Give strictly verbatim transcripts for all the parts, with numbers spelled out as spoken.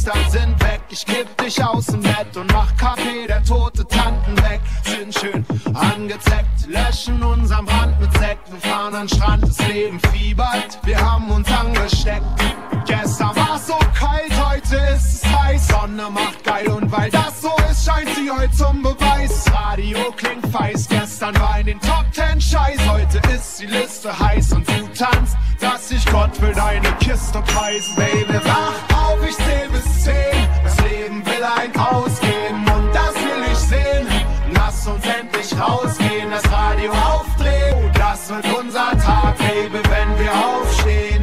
Geister sind weg. Ich kipp dich aus dem Bett und mach Kaffee, der tote Tanten weg. Sind schön angezeckt, löschen unseren Brand mit Sekt. Wir fahren an den Strand, das Leben fiebert, wir haben uns angesteckt. Gestern war's so kalt, heute ist es heiß. Sonne macht geil und weil das so ist, scheint sie heute zum Beweis. Radio klingt feist, gestern war in den Top Ten Scheiß. Heute ist die Liste heiß und du tanzt, dass ich Gott will deine Kiste preisen. Baby, wach auf, ich zähl bis zehn. Das Leben will ein ausgeben und das will ich sehen. Lass uns endlich rausgehen, das Radio aufdrehen. Das wird unser Tag, Baby, wenn wir aufstehen.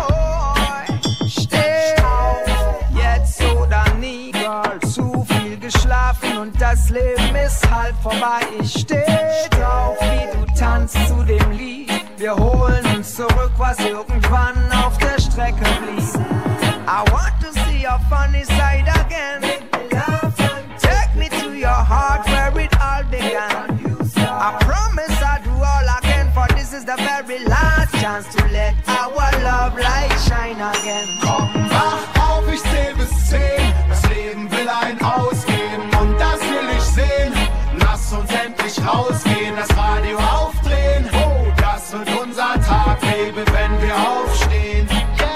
Geschlafen und das Leben ist halt vorbei. Ich steh drauf, wie du tanzt zu dem Lied. Wir holen uns zurück, was irgendwann auf der Strecke blieb. I want to see your funny side again. Take me to your heart where it all began. I promise I'll do all I can, for this is the very last chance to let our love light shine again. Komm, wach auf, ich zähl bis zehn. Das Leben will ein ausgeben und das will ich sehen. Lass uns endlich rausgehen, das Radio aufdrehen. Oh, das wird unser Tag, Baby, wenn wir aufstehen.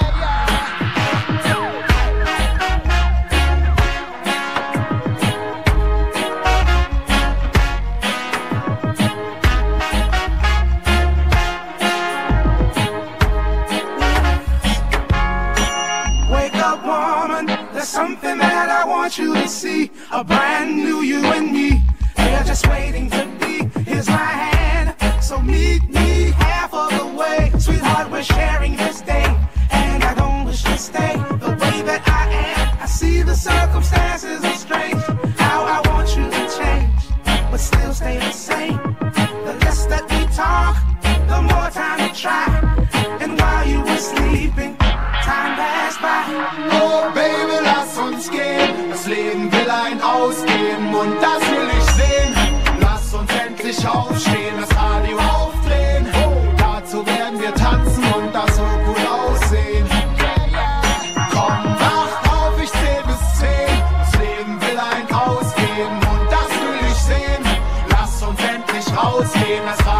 Something that I want you to see, a brand new you and me. We're just waiting to be. Here's my hand, so meet me half of the way. Sweetheart, we're sharing this day, and I don't wish to stay the way that I am. I see the circumstances are strange, how I want you to change, but still stay the same. The less that we talk, the more time to try. And while you were sleeping, time passed by. Oh Baby, lass uns gehen. Das Leben will ein ausgeben und das will ich sehen. Lass uns endlich aufstehen, das Radio aufdrehen. Oh, dazu werden wir tanzen und das so gut aussehen. Komm, wach auf, ich zähl bis zehn. Das Leben will ein ausgeben und das will ich sehen. Lass uns endlich rausgehen, das Radio